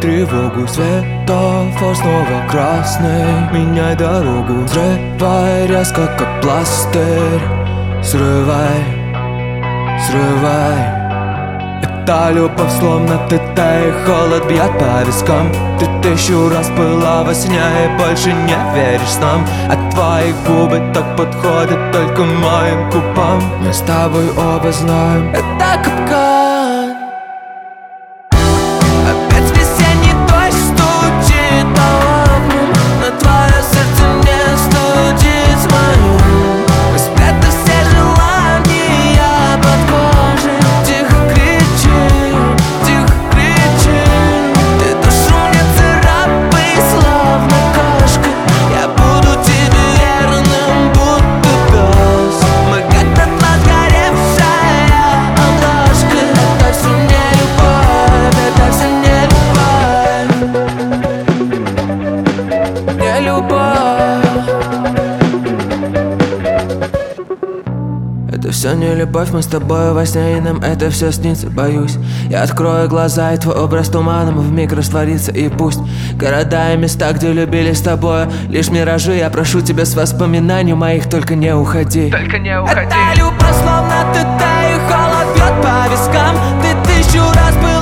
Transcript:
тревогу. Светофор снова красный, меняй дорогу. Взрывай резко, как пластырь. Срывай, срывай. Эта любовь словно тета, и холод бьет по вискам. Ты 1000 раз была во сне и больше не веришь нам. А твои губы так подходят только моим губам. Мы с тобой оба знаем, это капкан. Опять весенний дождь стучит по окнам, но твое сердце не стучит в моем. Мы спрятали все желания под кожей. Тихо кричи, тихо кричи. Ты душу мне царапай, словно кошка. Я буду тебе верным, будто пес. Мы как дотла сгоревшая обложка. Это все не любовь, это все не любовь. Не любовь. Это все не любовь, мы с тобой во сне, и нам это все снится, боюсь. Я открою глаза, и твой образ туманом вмиг растворится. И пусть города и места, где любили с тобой, лишь миражи. Я прошу тебя с воспоминаний моих, только не уходи. Только не уходи. Это любовь словно ты, и холод бьет по вискам. Ты 1000 раз был